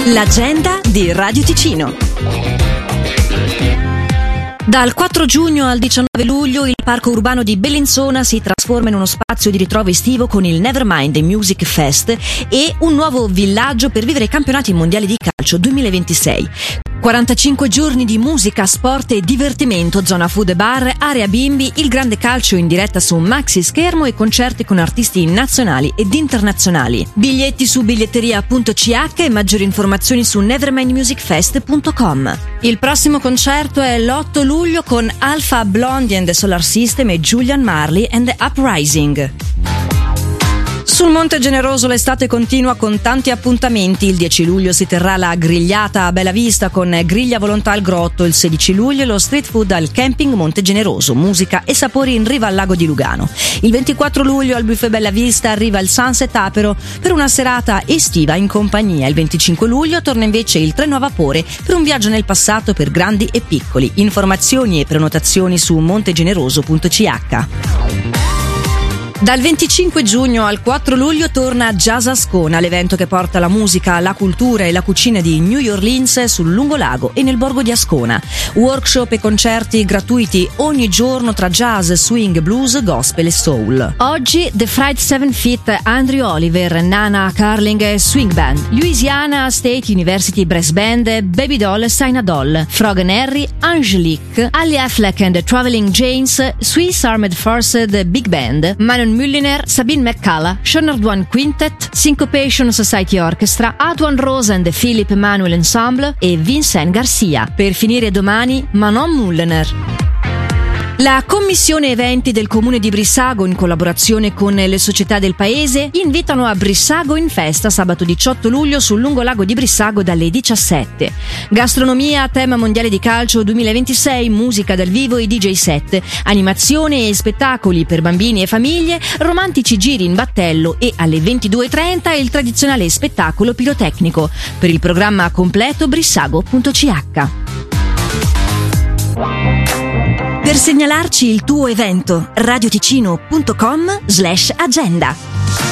L'agenda di Radio Ticino. Dal 4 giugno al 19 luglio il parco urbano di Bellinzona si trasforma in uno spazio di ritrovo estivo con il Nevermind Music Fest e un nuovo villaggio per vivere i campionati mondiali di calcio 2026. 45 giorni di musica, sport e divertimento, zona food e bar, area bimbi, il grande calcio in diretta su un maxi schermo e concerti con artisti nazionali ed internazionali. Biglietti su biglietteria.ch e maggiori informazioni su nevermindmusicfest.com. Il prossimo concerto è l'8 luglio con Alpha Blondy and the Solar System e Julian Marley and the Uprising. Sul Monte Generoso l'estate continua con tanti appuntamenti. Il 10 luglio si terrà la grigliata a Bella Vista con Griglia Volontà al Grotto. Il 16 luglio lo street food al camping Monte Generoso, musica e sapori in riva al lago di Lugano. Il 24 luglio al Buffet Bella Vista arriva il Sunset Apero per una serata estiva in compagnia. Il 25 luglio torna invece il treno a vapore per un viaggio nel passato per grandi e piccoli. Informazioni e prenotazioni su montegeneroso.ch. Dal 25 giugno al 4 luglio torna Jazz Ascona, l'evento che porta la musica, la cultura e la cucina di New Orleans sul lungolago e nel borgo di Ascona. Workshop e concerti gratuiti ogni giorno tra jazz, swing, blues, gospel e soul. Oggi The Fried Seven Feet, Andrew Oliver, Nana Carling e Swing Band, Louisiana State University Brass Band, Baby Doll, Saina Doll, Frog and Harry, Angelique, Ali Affleck and the Traveling Janes, Swiss Armed Forces Big Band, Manon Mulliner, Sabine McCullough, Shonard One Quintet, Syncopation Society Orchestra, Antoine Rose and the Philip Emanuel Ensemble e Vincent Garcia. Per finire domani, Manon Mulliner. La Commissione Eventi del Comune di Brissago, in collaborazione con le società del paese, invitano a Brissago in festa sabato 18 luglio sul lungolago di Brissago dalle 17. Gastronomia a tema mondiale di calcio 2026, musica dal vivo e DJ set, animazione e spettacoli per bambini e famiglie, romantici giri in battello e alle 22.30 il tradizionale spettacolo pirotecnico. Per il programma completo brissago.ch. Per segnalarci il tuo evento, radioticino.com/agenda.